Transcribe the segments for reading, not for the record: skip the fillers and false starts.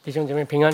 弟兄姐妹平安。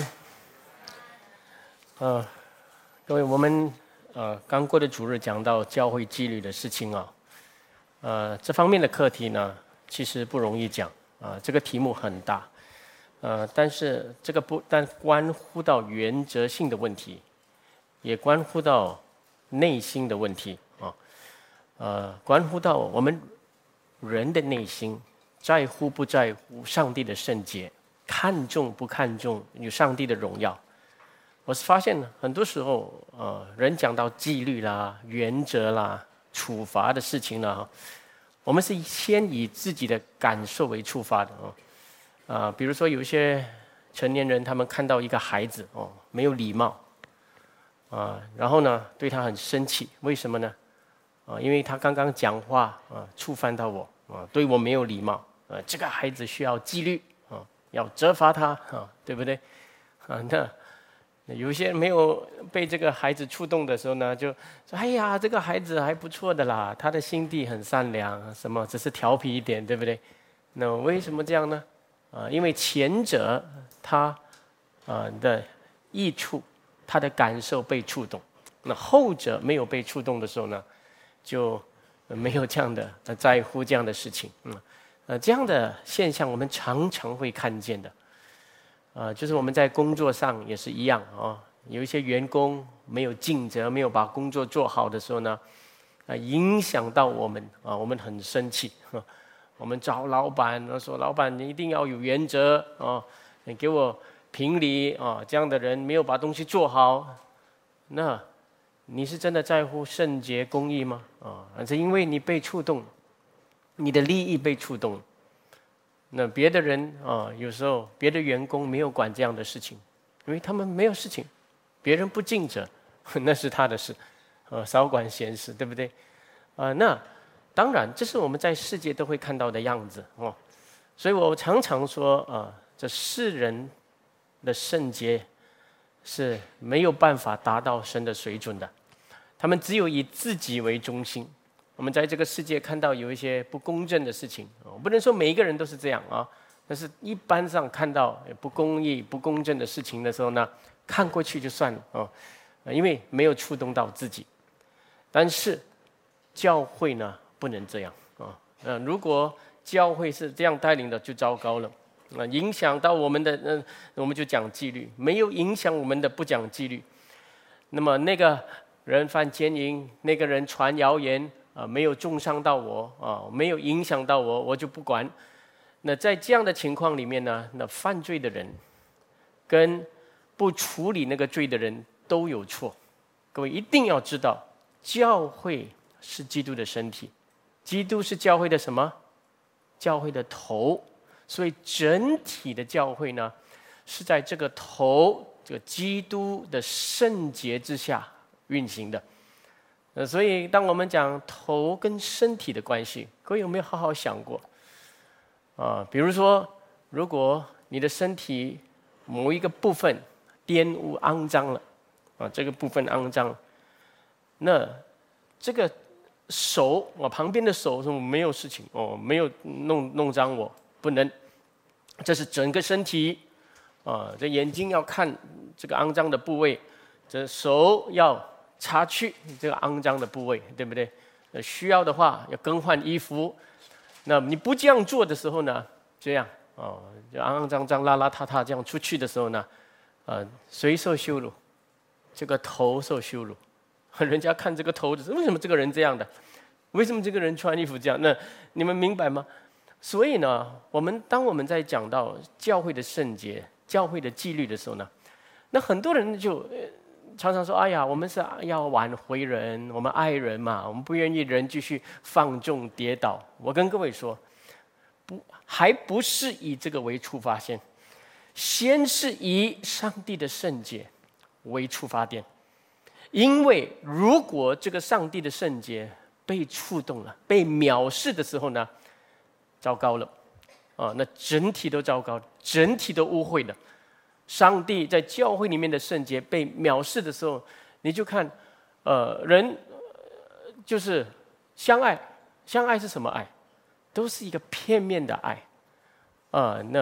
各位，我们刚过的主日讲到教会纪律的事情啊，这方面的课题呢，其实不容易讲啊，这个题目很大，但是这个不但关乎到原则性的问题，也关乎到内心的问题关乎到我们人的内心在乎不在乎上帝的圣洁。看重不看重有上帝的荣耀。我是发现呢，很多时候人讲到纪律啦、原则啦、处罚的事情呢，我们是先以自己的感受为出发的比如说有一些成年人，他们看到一个孩子没有礼貌然后呢对他很生气，为什么呢？因为他刚刚讲话触犯到我对我没有礼貌这个孩子需要纪律要责罚他对不对那有些人没有被这个孩子触动的时候呢，就说哎呀，这个孩子还不错的啦，他的心地很善良，什么只是调皮一点，对不对？那为什么这样呢？因为前者他的益处，他的感受被触动，那后者没有被触动的时候呢，就没有这样的在乎这样的事情这样的现象我们常常会看见的就是我们在工作上也是一样有一些员工没有尽责，没有把工作做好的时候呢影响到我们我们很生气我们找老板说，老板你一定要有原则你给我评理这样的人没有把东西做好，那你是真的在乎圣洁公义吗？是因为你被触动，你的利益被触动，那别的人有时候别的员工没有管这样的事情，因为他们没有事情，别人不尽责，那是他的事，少管闲事，对不对？那当然，这是我们在世界都会看到的样子所以我常常说这世人的圣洁是没有办法达到神的水准的，他们只有以自己为中心。我们在这个世界看到有一些不公正的事情我不能说每一个人都是这样但是一般上看到不公义、不公正的事情的时候呢，看过去就算了因为没有触动到自己。但是教会呢不能这样如果教会是这样带领的就糟糕了影响到我们的我们就讲纪律，没有影响我们的不讲纪律。那么那个人犯奸淫，那个人传谣言没有重伤到我没有影响到我，我就不管。那在这样的情况里面呢，那犯罪的人跟不处理那个罪的人都有错。各位一定要知道，教会是基督的身体，基督是教会的什么？教会的头。所以整体的教会呢，是在这个头，这个基督的圣洁之下运行的。所以当我们讲头跟身体的关系，各位有没有好好想过比如说如果你的身体某一个部分玷污肮脏了这个部分肮脏，那这个手旁边的手说没有事情没有弄脏我，不能，这是整个身体这眼睛要看这个肮脏的部位，这手要擦去这个肮脏的部位，对不对？需要的话要更换衣服。那你不这样做的时候呢，这样就肮脏脏、邋邋遢遢这样出去的时候呢，谁受羞辱？这个头受羞辱。人家看这个头的，为什么这个人这样的？为什么这个人穿衣服这样？那你们明白吗？所以呢，当我们在讲到教会的圣洁、教会的纪律的时候呢，那很多人就常常说：“哎呀，我们是要挽回人，我们爱人嘛，我们不愿意人继续放纵跌倒。”我跟各位说，还不是以这个为出发线，先是以上帝的圣洁为出发点。因为如果这个上帝的圣洁被触动了、被藐视的时候呢，糟糕了那整体都糟糕，整体都污秽了。上帝在教会里面的圣洁被藐视的时候，你就看人就是相爱，相爱是什么爱？都是一个片面的爱那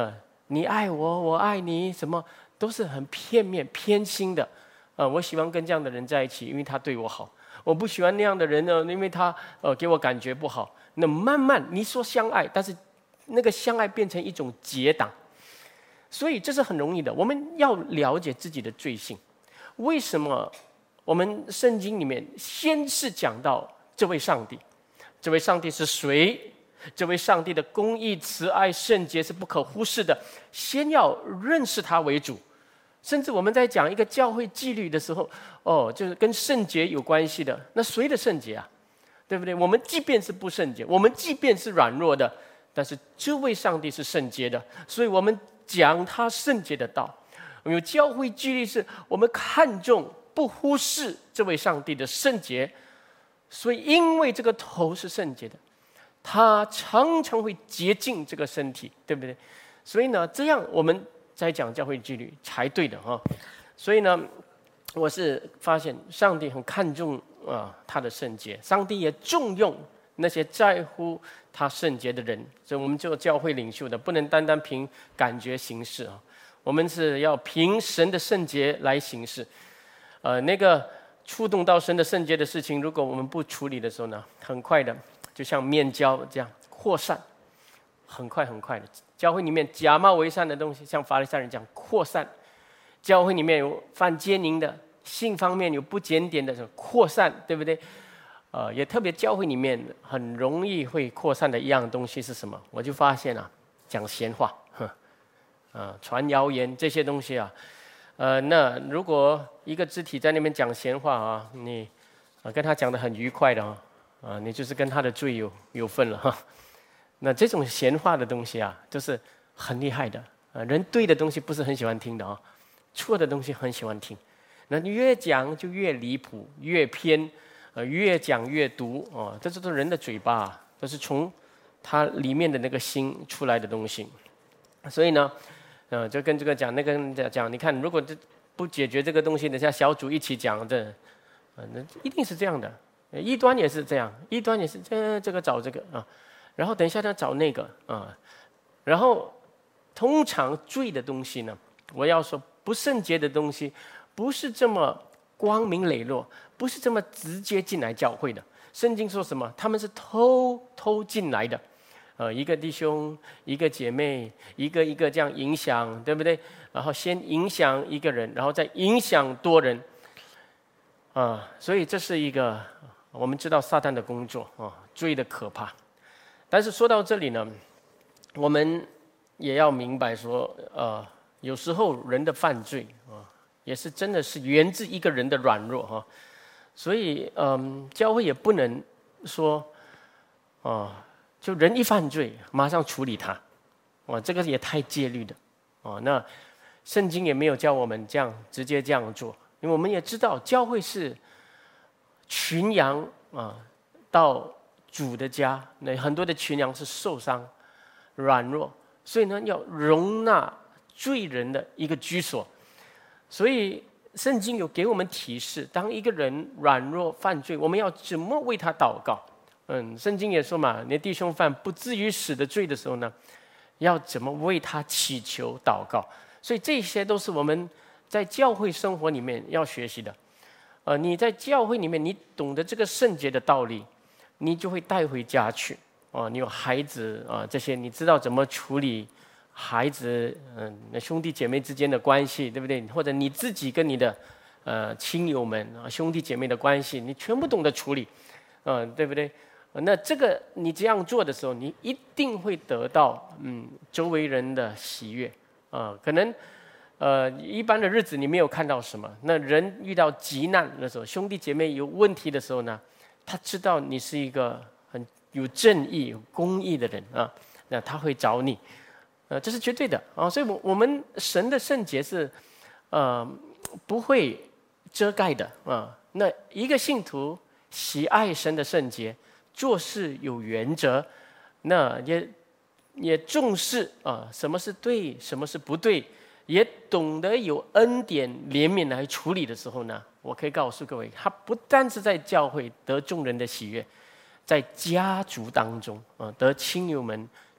你爱我，我爱你，什么都是很片面、偏心的。我喜欢跟这样的人在一起，因为他对我好。我不喜欢那样的人呢，因为他给我感觉不好。那慢慢你说相爱，但是那个相爱变成一种结党，所以这是很容易的。我们要了解自己的罪性。为什么我们圣经里面先是讲到这位上帝？这位上帝是谁？这位上帝的公义、慈爱、圣洁是不可忽视的。先要认识他为主。甚至我们在讲一个教会纪律的时候，就是跟圣洁有关系的。那谁的圣洁啊？对不对？我们即便是不圣洁，我们即便是软弱的，但是这位上帝是圣洁的，所以我们讲他圣洁的道。有教会纪律是我们看重、不忽视这位上帝的圣洁，所以因为这个头是圣洁的，他常常会洁净这个身体，对不对？所以呢，这样我们在讲教会纪律才对的哈。所以呢，我是发现上帝很看重他的圣洁，上帝也重用那些在乎他圣洁的人。所以我们做教会领袖的，不能单单凭感觉行事啊，我们是要凭神的圣洁来行事。那个触动到神的圣洁的事情，如果我们不处理的时候呢，很快的就像面胶这样扩散，很快的。教会里面假冒为善的东西，像法利赛人这样扩散；教会里面有犯奸淫的，性方面有不检点的扩散，对不对？也特别教会里面很容易会扩散的一样东西是什么？我就发现讲闲话，传谣言这些东西啊。那如果一个肢体在那边讲闲话你跟他讲得很愉快的你就是跟他的罪有份了哈。那这种闲话的东西就是很厉害的。人对的东西不是很喜欢听的错的东西很喜欢听。那你越讲就越离谱，越偏，越讲越毒这就是人的嘴巴都是从他里面的那个心出来的东西。所以呢，就跟这个讲，那个人讲，你看，如果不解决这个东西，等下小组一起讲的，那一定是这样的。异端也是这样，异端也是这个找这个然后等一下他找那个然后通常罪的东西呢，我要说不圣洁的东西，不是这么光明磊落，不是这么直接进来教会的。圣经说什么？他们是偷进来的。一个弟兄，一个姐妹，一个这样影响，对不对？然后先影响一个人，然后再影响多人，所以这是一个我们知道撒旦的工作罪的可怕。但是说到这里呢，我们也要明白说，有时候人的犯罪也是真的是源自一个人的软弱所以教会也不能说就人一犯罪马上处理他这个也太戒律的那圣经也没有教我们这样直接这样做，因为我们也知道教会是群羊到主的家，那很多的群羊是受伤软弱，所以呢要容纳罪人的一个居所。所以圣经有给我们提示，当一个人软弱犯罪，我们要怎么为他祷告。圣经也说嘛，你的弟兄犯不至于死的罪的时候呢，要怎么为他祈求祷告。所以这些都是我们在教会生活里面要学习的。你在教会里面你懂得这个圣洁的道理，你就会带回家去你有孩子这些你知道怎么处理孩子兄弟姐妹之间的关系，对不对？或者你自己跟你的亲友们兄弟姐妹的关系，你全部懂得处理对不对？那这个你这样做的时候，你一定会得到周围人的喜悦可能一般的日子你没有看到什么，那人遇到急难的时候，兄弟姐妹有问题的时候呢，他知道你是一个很有正义有公义的人那他会找你这是绝对的所以我们神的圣洁是不会遮盖的那一个信徒喜爱神的圣洁，做事有原则，那也重视什么是对，什么是不对，也懂得有恩典怜悯来处理的时候呢，我可以告诉各位，他不单是在教会得众人的喜悦，在家族当中得亲友们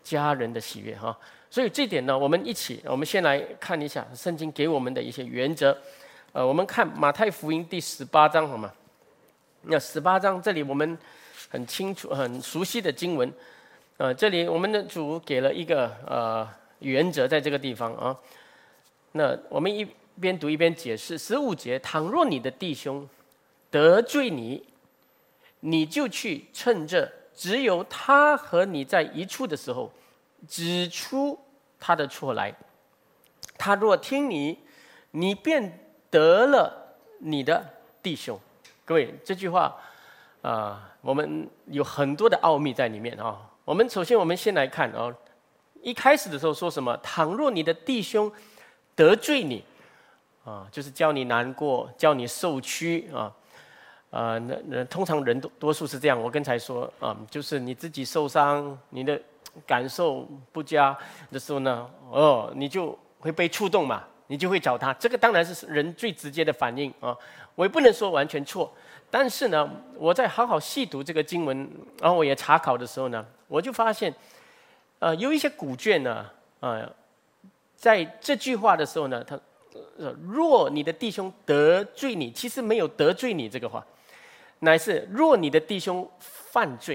家人的喜悦哈。所以这点呢，我们先来看一下圣经给我们的一些原则。我们看马太福音第18章好吗？那18章这里我们很清楚、很熟悉的经文。这里我们的主给了一个原则，在这个地方啊。那我们一边读一边解释。15节，倘若你的弟兄得罪你，你就去趁着只有他和你在一处的时候，指出他的错来。他若听你，你便得了你的弟兄。各位，这句话我们有很多的奥秘在里面啊。首先我们先来看啊，一开始的时候说什么？倘若你的弟兄得罪你就是叫你难过，叫你受屈那通常人多数是这样。我刚才说就是你自己受伤，你的感受不佳的时候呢，你就会被触动嘛，你就会找他。这个当然是人最直接的反应啊。我也不能说完全错，但是呢，我在好好细读这个经文，然后我也查考的时候呢，我就发现，有一些古卷呢，在这句话的时候呢，他若你的弟兄得罪你，其实没有得罪你这个话，乃是若你的弟兄犯罪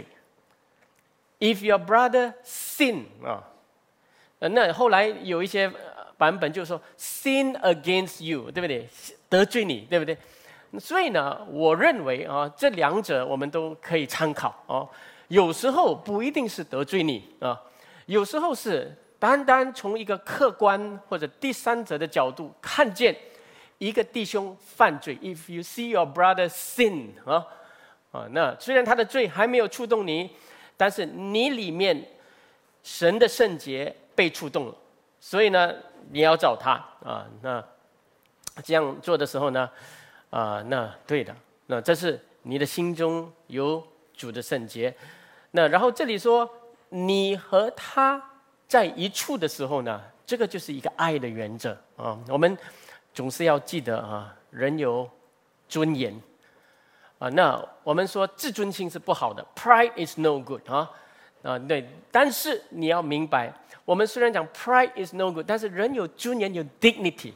，if your brother sin 那后来有一些版本就是说 sin against you， 对不对？得罪你，对不对？所以呢，我认为这两者我们都可以参考有时候不一定是得罪你有时候是单单从一个客观或者第三者的角度看见一个弟兄犯罪。If you see your brother sin 那虽然他的罪还没有触动你，但是你里面神的圣洁被触动了，所以呢，你要找他那这样做的时候呢，那对的，那这是你的心中有主的圣洁。那然后这里说你和他在一处的时候呢，这个就是一个爱的原则我们总是要记得人有尊严那我们说自尊心是不好的 ，pride is no good 对。但是你要明白，我们虽然讲 pride is no good， 但是人有尊严，有 dignity，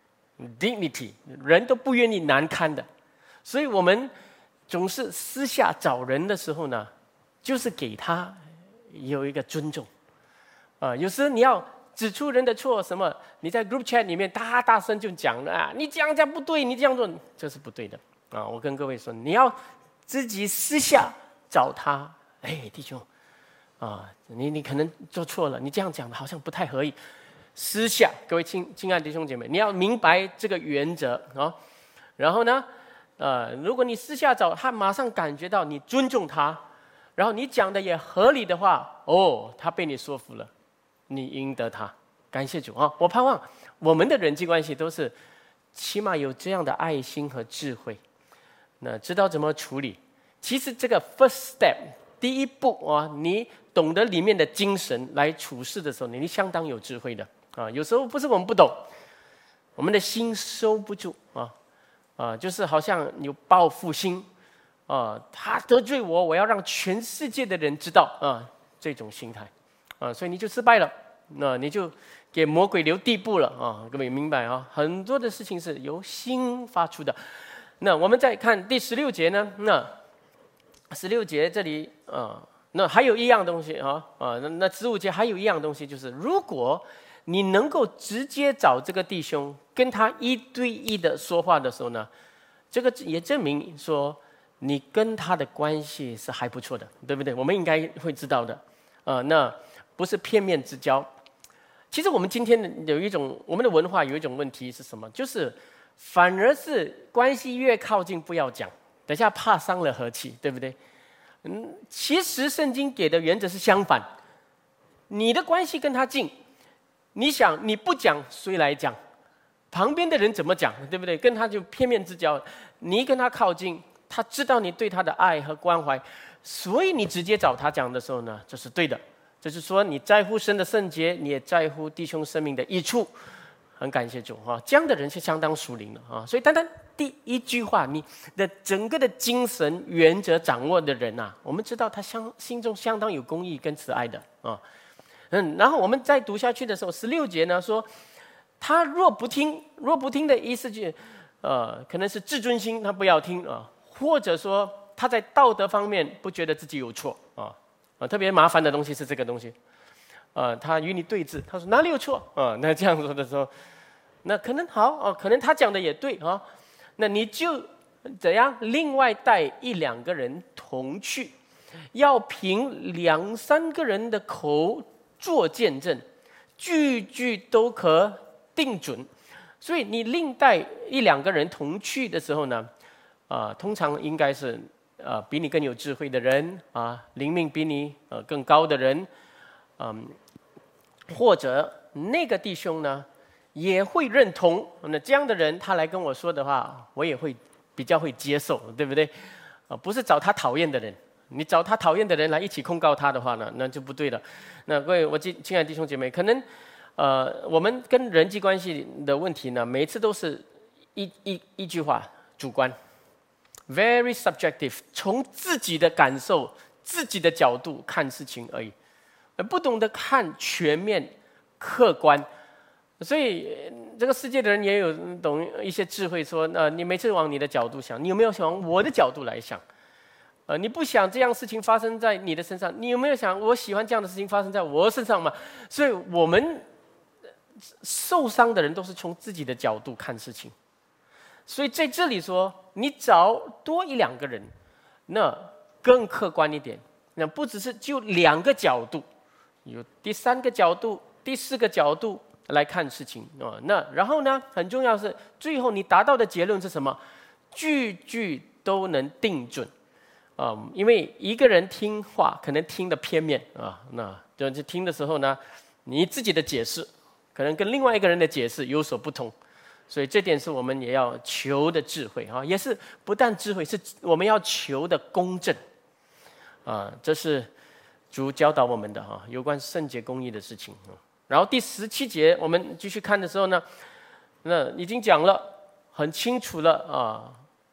人都不愿意难堪的，所以我们总是私下找人的时候呢，就是给他有一个尊重有时你要指出人的错，什么你在 group chat 里面大声就讲了你这样不对，你这样做这是不对的我跟各位说，你要自己私下找他，弟兄你可能做错了，你这样讲的好像不太合意。私下，各位亲爱的弟兄姐妹，你要明白这个原则然后呢，如果你私下找他，马上感觉到你尊重他，然后你讲的也合理的话，他被你说服了，你赢得他。感谢主我盼望我们的人际关系都是起码有这样的爱心和智慧，那知道怎么处理。其实这个 first step 第一步你懂得里面的精神来处事的时候，你相当有智慧的有时候不是我们不懂，我们的心收不住就是好像有报复心他得罪我，我要让全世界的人知道这种心态所以你就失败了，那你就给魔鬼留地步了各位明白很多的事情是由心发出的。那我们再看第16节呢，那16节这里那还有一样东西那15节还有一样东西，就是如果你能够直接找这个弟兄跟他一对一的说话的时候呢，这个也证明说你跟他的关系是还不错的，对不对？我们应该会知道的那不是片面之交。其实我们今天我们的文化有一种问题是什么？就是反而是关系越靠近不要讲，等下怕伤了和气，对不对？其实圣经给的原则是相反，你的关系跟他近，你想你不讲谁来讲？旁边的人怎么讲，对不对？跟他就片面之交，你跟他靠近，他知道你对他的爱和关怀，所以你直接找他讲的时候呢，这是对的。就是说你在乎神的圣洁，你也在乎弟兄生命的益处，很感谢主这样的人是相当属灵的所以单单第一句话，你的整个的精神原则掌握的人我们知道他心中相当有公义跟慈爱的然后我们再读下去的时候，16节呢说，他若不听的意思就，可能是自尊心他不要听啊，或者说他在道德方面不觉得自己有错特别麻烦的东西是这个东西，他与你对峙，他说哪里有错那这样说的时候，那可能好可能他讲的也对那你就怎样另外带1-2个人同去，要凭2、3个人的口做见证，句句都可定准。所以你另带1-2个人同去的时候呢，通常应该是比你更有智慧的人灵命比你更高的人，或者那个弟兄呢也会认同。那这样的人他来跟我说的话，我也会比较会接受，对不对？不是找他讨厌的人。你找他讨厌的人来一起控告他的话呢，那就不对了。那各位我亲爱的弟兄姐妹，可能我们跟人际关系的问题呢，每一次都是一句话，主观 ，very subjective， 从自己的感受、自己的角度看事情而已，不懂得看全面、客观。所以这个世界的人也有懂一些智慧说，你每次往你的角度想，你有没有往我的角度来想？你不想这样事情发生在你的身上，你有没有想我喜欢这样的事情发生在我身上吗？所以我们受伤的人都是从自己的角度看事情。所以在这里说，你找多1-2个人，那更客观一点，那不只是就2个角度，有第3个角度、第4个角度来看事情那然后呢，很重要是最后你达到的结论是什么？句句都能定准。因为一个人听话可能听得片面那就听的时候呢，你自己的解释可能跟另外一个人的解释有所不同，所以这点是我们也要求的智慧也是不但智慧，是我们要求的公正这是主教导我们的有关圣洁公义的事情然后第17节我们继续看的时候呢，那已经讲了很清楚了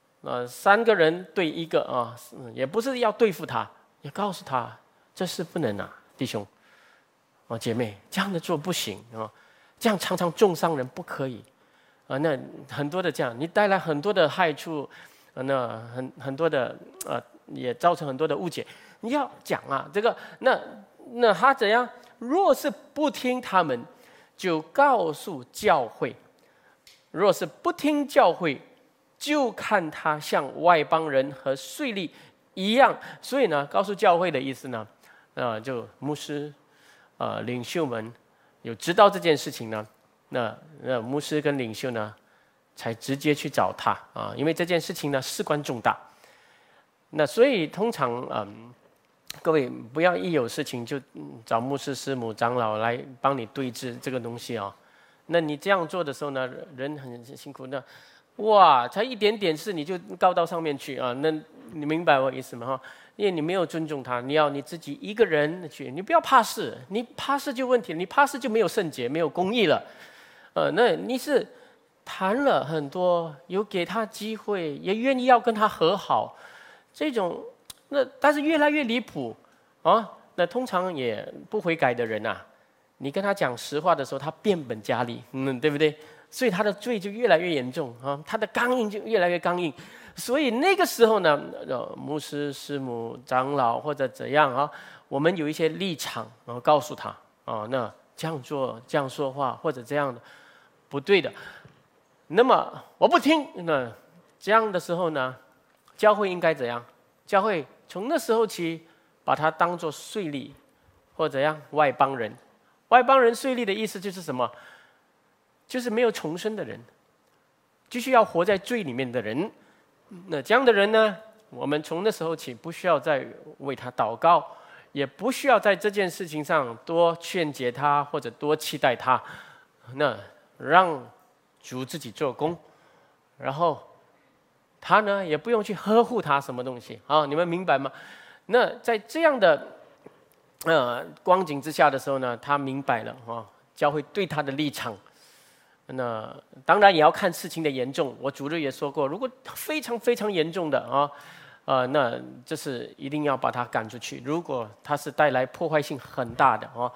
3个人对1个也不是要对付他，也告诉他这是不能弟兄姐妹，这样的做不行这样常常重伤人，不可以那很多的这样，你带来很多的害处那很多的也造成很多的误解。你要讲这个那他怎样？若是不听他们，就告诉教会；若是不听教会，就看他像外邦人和税吏一样。所以呢，告诉教会的意思呢，就牧师领袖们有知道这件事情呢，那牧师跟领袖呢，才直接去找他因为这件事情呢事关重大。那所以通常各位不要一有事情就找牧师、师母、长老来帮你对峙这个东西那你这样做的时候呢，人很辛苦的。哇，才一点点事你就告到上面去那你明白我意思吗？因为你没有尊重他，你要你自己一个人去，你不要怕事，你怕事就问题，你怕事就没有圣洁，没有公义了。那你是谈了很多，有给他机会，也愿意要跟他和好，这种但是越来越离谱那通常也不悔改的人你跟他讲实话的时候，他变本加厉，对不对？所以他的罪就越来越严重他的刚硬就越来越刚硬。所以那个时候呢，牧师、师母、长老或者怎样我们有一些立场告诉他那这样做、这样说话或者这样的不对的。那么我不听，那这样的时候呢，教会应该怎样？教会从那时候起把他当作税吏或者外邦人。外邦人、税吏的意思就是什么？就是没有重生的人，继续要活在罪里面的人。那这样的人呢，我们从那时候起不需要再为他祷告，也不需要在这件事情上多劝解他或者多期待他。那让主自己做工，然后他呢也不用去呵护他什么东西你们明白吗？那在这样的光景之下的时候呢，他明白了教会对他的立场。那当然也要看事情的严重。我主日也说过，如果非常非常严重的那这是一定要把他赶出去。如果他是带来破坏性很大的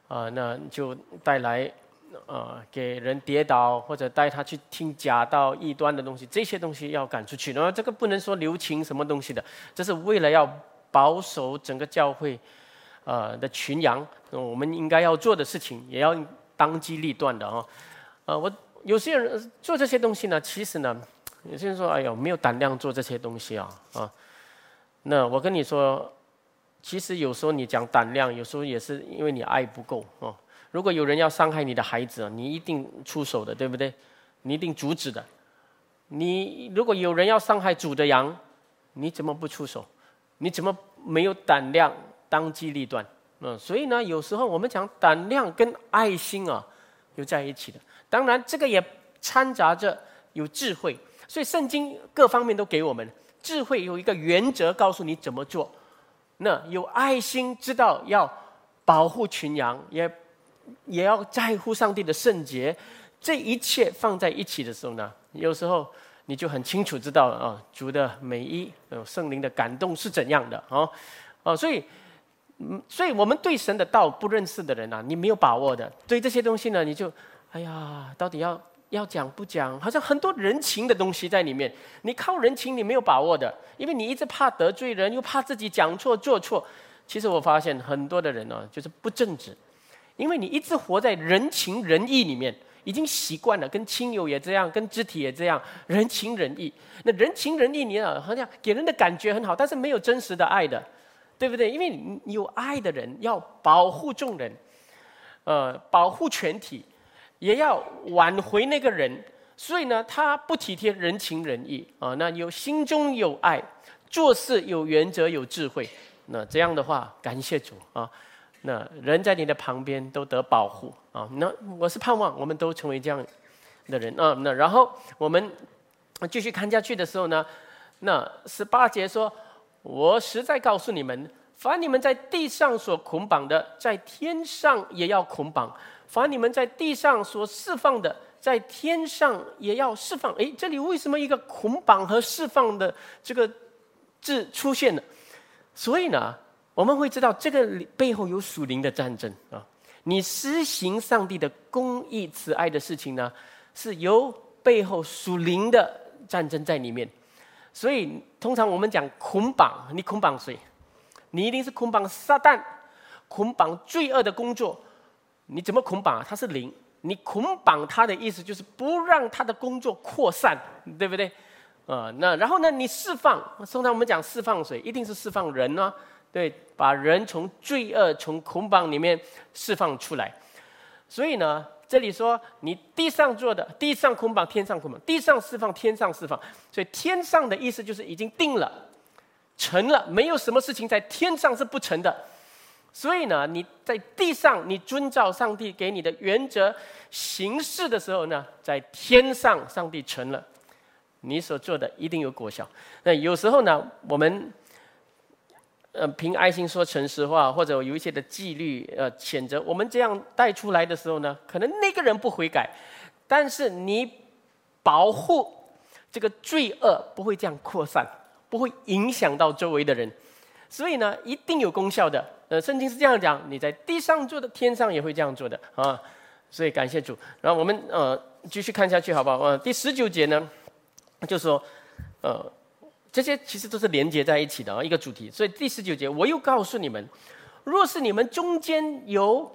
那就带来给人跌倒，或者带他去听假道异端的东西，这些东西要赶出去。然后这个不能说留情什么东西的，这是为了要保守整个教会的群羊，我们应该要做的事情，也要当机立断的我有些人做这些东西呢，其实呢，有些人说：“哎呦，没有胆量做这些东西啊。”那我跟你说，其实有时候你讲胆量，有时候也是因为你爱不够如果有人要伤害你的孩子，你一定出手的，对不对？你一定阻止的。你如果有人要伤害主的羊，你怎么不出手？你怎么没有胆量当机立断？所以呢，有时候我们讲胆量跟爱心有在一起的。当然，这个也掺杂着有智慧，所以圣经各方面都给我们智慧，有一个原则告诉你怎么做。那有爱心，知道要保护群羊，也要在乎上帝的圣洁。这一切放在一起的时候呢，有时候你就很清楚知道主的美意，圣灵的感动是怎样的所以我们对神的道不认识的人你没有把握的，对这些东西呢，你就哎呀，到底要讲不讲？好像很多人情的东西在里面，你靠人情你没有把握的，因为你一直怕得罪人，又怕自己讲错做错。其实我发现很多的人就是不正直，因为你一直活在人情人义里面，已经习惯了，跟亲友也这样，跟肢体也这样，人情人义。那人情人义你好像给人的感觉很好，但是没有真实的爱的，对不对？因为你有爱的人要保护众人，保护全体，也要挽回那个人。所以呢，他不体贴人情人义那心中有爱，做事有原则有智慧。那这样的话，感谢主那人在你的旁边都得保护那我是盼望我们都成为这样的人那然后我们继续看下去的时候呢，那18节说：“我实在告诉你们，凡你们在地上所捆绑的，在天上也要捆绑；凡你们在地上所释放的，在天上也要释放。”这里为什么一个捆绑和释放的这个字出现了？所以呢，我们会知道这个背后有属灵的战争你施行上帝的公义慈爱的事情呢，是由背后属灵的战争在里面。所以通常我们讲捆绑，你捆绑谁？你一定是捆绑撒旦，捆绑罪恶的工作。你怎么捆绑他是灵，你捆绑他的意思就是不让他的工作扩散，对不对？那然后呢，你释放，通常我们讲释放谁？一定是释放人对，把人从罪恶、从捆绑里面释放出来。所以呢，这里说你地上做的，地上捆绑，天上捆绑；地上释放，天上释放。所以天上的意思就是已经定了，成了，没有什么事情在天上是不成的。所以呢，你在地上，你遵照上帝给你的原则行事的时候呢，在天上上帝成了，你所做的一定有果效。那有时候呢，我们凭爱心说诚实话，或者有一些的纪律谴责，我们这样带出来的时候呢，可能那个人不悔改，但是你保护这个罪恶不会这样扩散，不会影响到周围的人，所以呢，一定有功效的。圣经是这样讲，你在地上做的，天上也会这样做的所以感谢主。然后我们继续看下去好不好？第19节呢，就说这些其实都是连接在一起的一个主题。所以第19节，我又告诉你们，若是你们中间有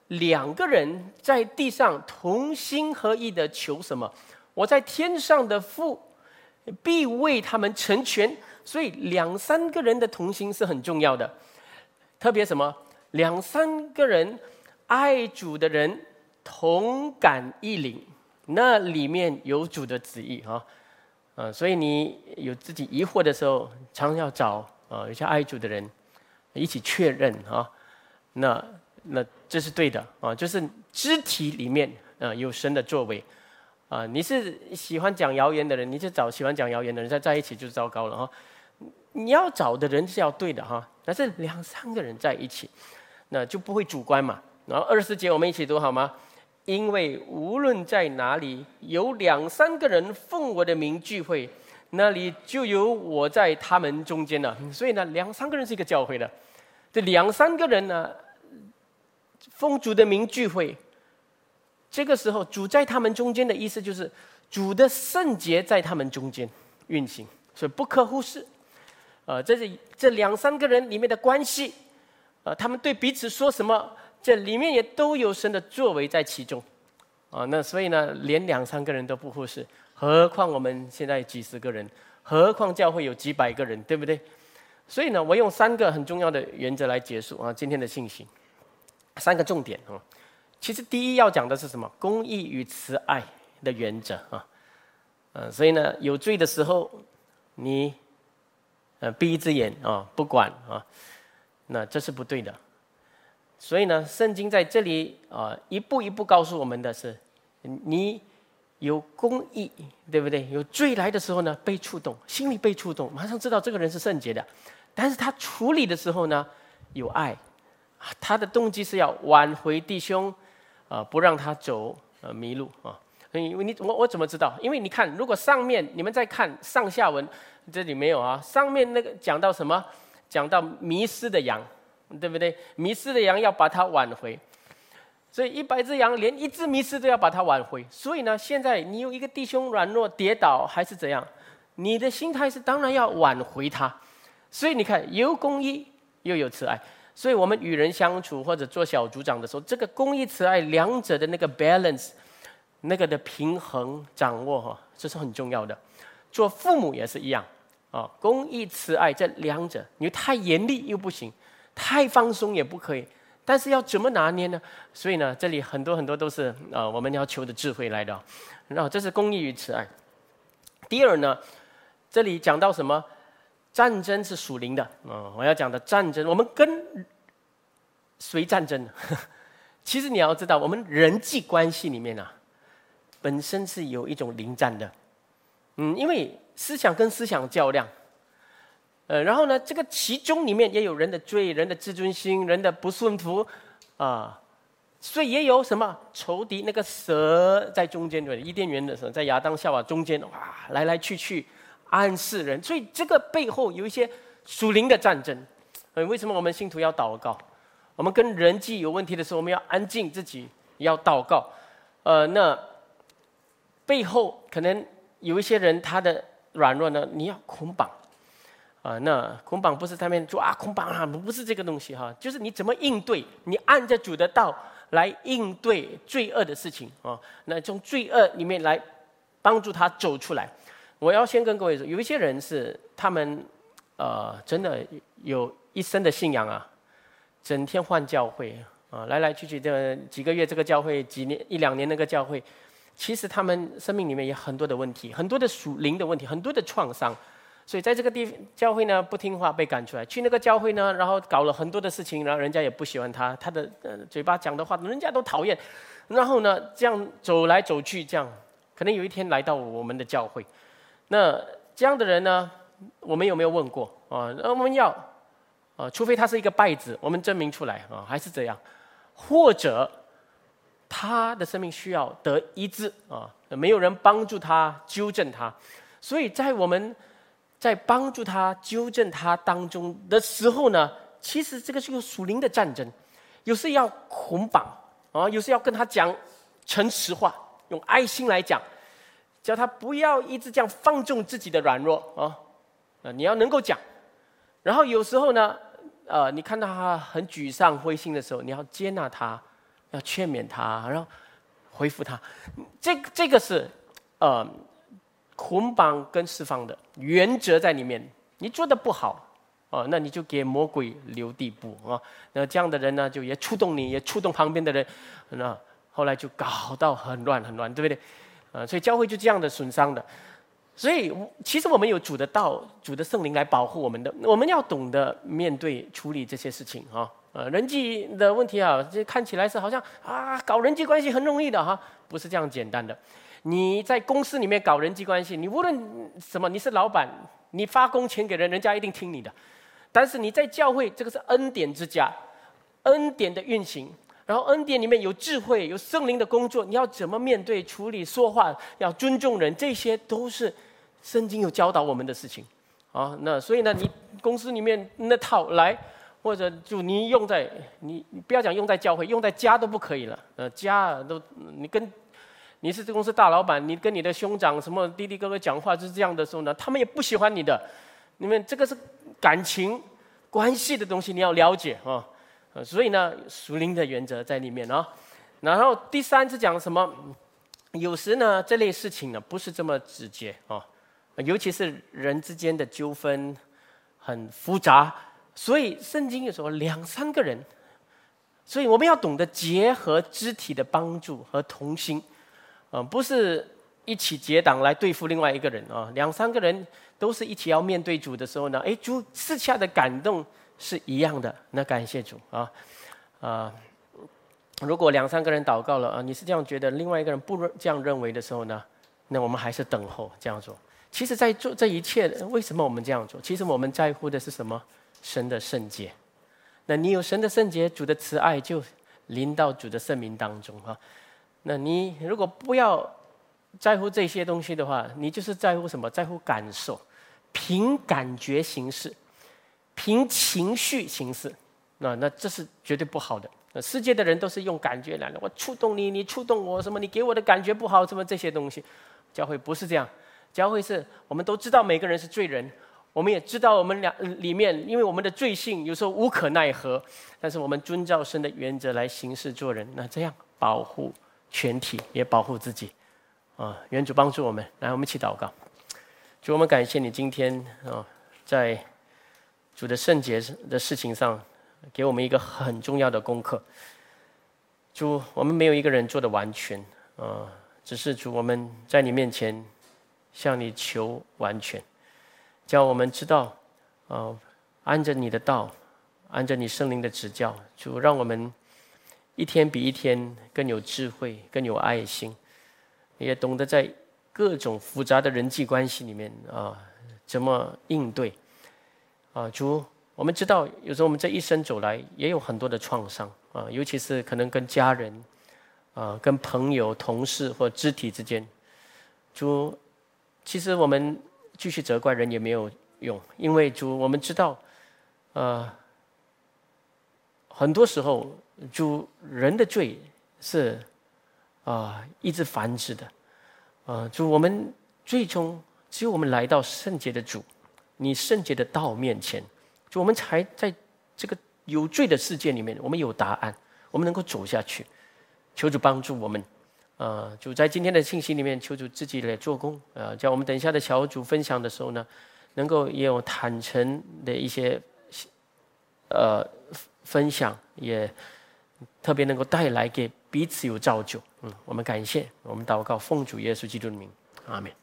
2个人在地上同心合意的求什么，我在天上的父必为他们成全。所以2、3个人的同心是很重要的，特别什么？2、3个人爱主的人同感一灵，那里面有主的旨意所以你有自己疑惑的时候，常要找有些爱主的人一起确认那这是对的就是肢体里面有神的作为你是喜欢讲谣言的人，你就找喜欢讲谣言的人在一起就糟糕了你要找的人是要对的但是2、3个人在一起，那就不会主观嘛。然后20节我们一起读好吗？因为无论在哪里有2、3个人奉我的名聚会，那里就有我在他们中间了。所以呢，2、3个人是一个教会的。这2、3个人呢， 奉主的名聚会，这个时候主在他们中间的意思就是主的圣洁在他们中间运行，所以不可忽视。这是这2、3个人里面的关系，他们对彼此说什么，这里面也都有神的作为在其中。那所以呢，连2、3个人都不忽视，何况我们现在几十个人，何况教会有几百个人，对不对？所以呢，我用3个很重要的原则来结束今天的信息，3个重点其实第一要讲的是什么？公义与慈爱的原则所以呢，有罪的时候，你闭一只眼不管那这是不对的。所以呢，圣经在这里一步一步告诉我们的是，你有公义，对不对？有罪来的时候呢，被触动，心里被触动，马上知道这个人是圣洁的。但是他处理的时候呢，有爱，他的动机是要挽回弟兄，不让他走迷路因为我怎么知道？因为你看，如果上面你们在看上下文，这里没有上面那个讲到什么？讲到迷失的羊，对不对？迷失的羊要把它挽回。所以100只羊，连1只迷失都要把它挽回。所以呢，现在你有一个弟兄软弱跌倒，还是怎样，你的心态是当然要挽回他。所以你看，有公义又有慈爱。所以我们与人相处或者做小组长的时候，这个公义慈爱两者的那个 balance， 那个的平衡掌握这是很重要的。做父母也是一样公义慈爱这两者，你太严厉又不行，太放松也不可以。但是要怎么拿捏呢？所以呢，这里很多都是我们要求的智慧来的。然后这是公义与慈爱。第二呢，这里讲到什么？战争是属灵的我要讲的战争，我们跟谁战争？其实你要知道，我们人际关系里面本身是有一种灵战的。因为思想跟思想较量。然后呢，这个其中里面也有人的罪、人的自尊心、人的不顺服所以也有什么仇敌，那个蛇在中间，对，伊甸园的时候，在亚当夏娃中间，来来去去暗示人，所以这个背后有一些属灵的战争。为什么我们信徒要祷告？我们跟人际有问题的时候，我们要安静自己，要祷告。那背后可能有一些人他的软弱呢，你要捆绑。那捆绑不是他们说捆绑不是这个东西就是你怎么应对，你按着主的道来应对罪恶的事情那从罪恶里面来帮助他走出来。我要先跟各位说，有一些人是他们真的有一生的信仰整天换教会来来去去的几个月这个教会，几年1、2年那个教会，其实他们生命里面有很多的问题，很多的属灵的问题，很多的创伤。所以在这个教会呢不听话被赶出来，去那个教会呢，然后搞了很多的事情，然后人家也不喜欢他，他的嘴巴讲的话人家都讨厌。然后呢这样走来走去，这样可能有一天来到我们的教会。那这样的人呢，我们有没有问过我们要除非他是一个败子，我们证明出来还是这样，或者他的生命需要得医治没有人帮助他纠正他。所以在我们在帮助他纠正他当中的时候呢，其实这个是个属灵的战争，有时要捆绑有时要跟他讲诚实话，用爱心来讲，叫他不要一直这样放纵自己的软弱你要能够讲。然后有时候呢你看到他很沮丧灰心的时候，你要接纳他，要劝勉他，然后回复他。这个是捆绑跟释放的原则在里面。你做的不好那你就给魔鬼留地步那这样的人呢，就也触动你，也触动旁边的人，那后来就搞到很乱，对不对？所以教会就这样的损伤的。所以其实我们有主的道、主的圣灵来保护我们的，我们要懂得面对处理这些事情人际的问题这看起来是好像搞人际关系很容易的不是这样简单的。你在公司里面搞人际关系，你无论什么，你是老板，你发工钱给人，人家一定听你的。但是你在教会，这个是恩典之家，恩典的运行，然后恩典里面有智慧，有圣灵的工作，你要怎么面对、处理、说话，要尊重人，这些都是圣经有教导我们的事情那所以呢，你公司里面那套来， 或者就你用在你不要讲用在教会，用在家都不可以了。家都你是这公司大老板，你跟你的兄长什么弟弟哥哥讲话就是这样的时候呢，他们也不喜欢你的。你们这个是感情关系的东西，你要了解啊。所以呢，属灵的原则在里面啊。然后第三是讲什么？有时呢，这类事情呢不是这么直接啊，尤其是人之间的纠纷很复杂，所以圣经有说2、3个人，所以我们要懂得结合肢体的帮助和同心。不是一起结党来对付另外一个人啊，2、3个人都是一起要面对主的时候呢，主私下的感动是一样的。那感谢主啊，如果2、3个人祷告了你是这样觉得，另外一个人不这样认为的时候呢，那我们还是等候这样做。其实，在做这一切，为什么我们这样做？其实我们在乎的是什么？神的圣洁。那你有神的圣洁，主的慈爱就临到主的圣名当中啊。那你如果不要在乎这些东西的话，你就是在乎什么？在乎感受，凭感觉行事，凭情绪行事。那这是绝对不好的。世界的人都是用感觉来的，我触动你，你触动我，什么你给我的感觉不好，什么这些东西。教会不是这样，教会是我们都知道每个人是罪人，我们也知道我们里面，因为我们的罪性有时候无可奈何，但是我们遵照神的原则来行事做人，那这样保护全体，也保护自己。愿主帮助我们，来，我们一起祷告。主，我们感谢你今天在主的圣洁的事情上，给我们一个很重要的功课。主，我们没有一个人做得完全，只是主，我们在你面前向你求完全，叫我们知道，按着你的道，按着你圣灵的指教，主，让我们一天比一天更有智慧，更有爱心，也懂得在各种复杂的人际关系里面怎么应对。主，我们知道有时候我们这一生走来也有很多的创伤尤其是可能跟家人跟朋友、同事或肢体之间。主，其实我们继续责怪人也没有用，因为主，我们知道很多时候主，人的罪是一直繁殖的主，我们最终只有我们来到圣洁的主，你圣洁的道面前，主，我们才在这个有罪的世界里面，我们有答案，我们能够走下去。求主帮助我们主，在今天的信息里面，求主自己来做工叫我们等一下的小组分享的时候呢，能够也有坦诚的一些分享，也特别能够带来给彼此有造就。我们感谢，我们祷告，奉主耶稣基督的名，阿们。